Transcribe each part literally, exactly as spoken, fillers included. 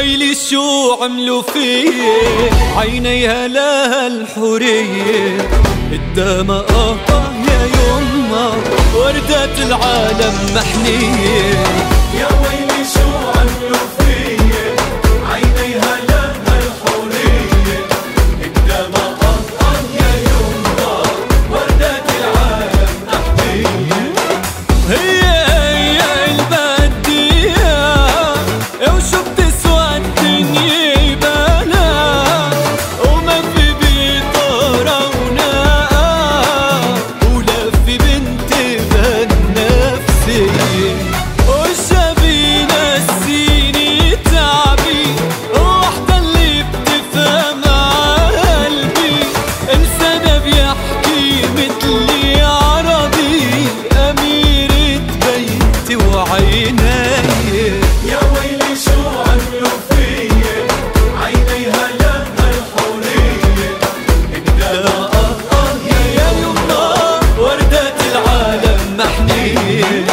ويلي شو عملوا فيه، عينيها لها الحورية قدامها آه آه يا يما وردات العالم محنية. يا ويلي شو عملوا فيه، عينيها لها الحورية قدامها آه آه يا يما وردات العالم محنية. هي هي البدية وشو بتسوى الدنيا بلا، وما في بطارة وناقة ولا في بنت بالنفسية، والشبي نسيني تعبي وحدة اللي بتفهم قلبي، لسانها بيحكي مثلي عربي أميرة بيتي وعيني. يا ويلي شو عملوا فيه، عينيها لها الحورية قدامها آه آه يا يما وردات العالم محنية.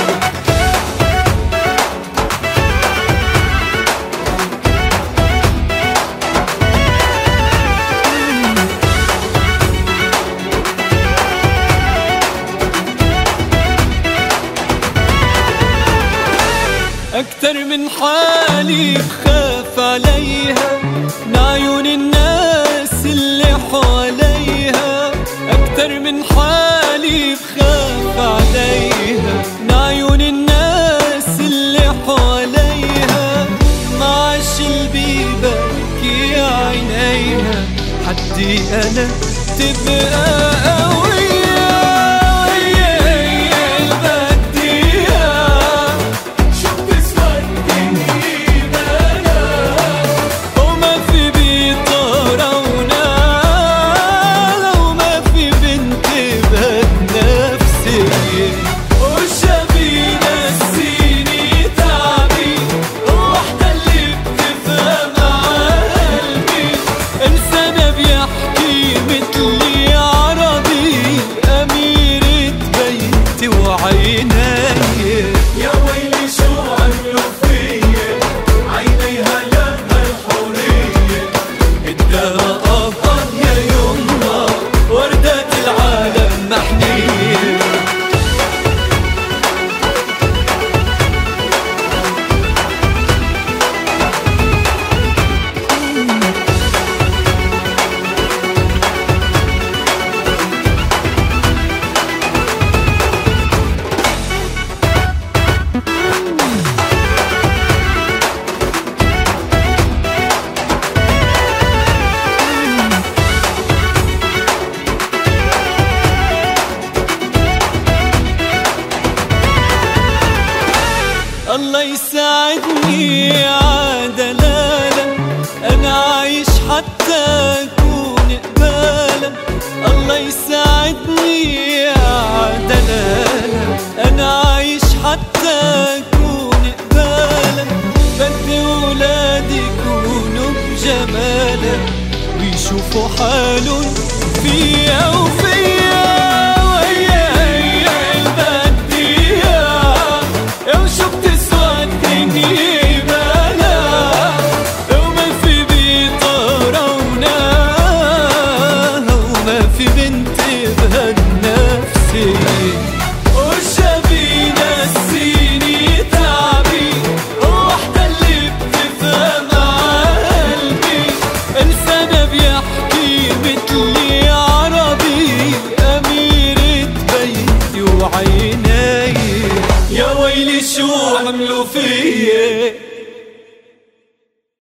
أكتر من حالي بخاف عليها من عيون الناس اللي حواليها، أكتر من حالي بخاف عليها من عيون الناس اللي حواليها، معاش اللي ببكي عينيها حدي أنا تبقى قوية. يا ويلي شو عملوا فيه، عينيها لها الحورية قدامها آه آه يا يما وردات العالم محنية. الله يساعدني عدلالة أنا عايش حتى أكون قبالة، الله يساعدني عدلالة أنا عايش حتى أكون قبالة، بدي ولادي يكونوا بجمالة ويشوفوا حالهم فيا وفيا. يا ويلي شو عملوا فيه.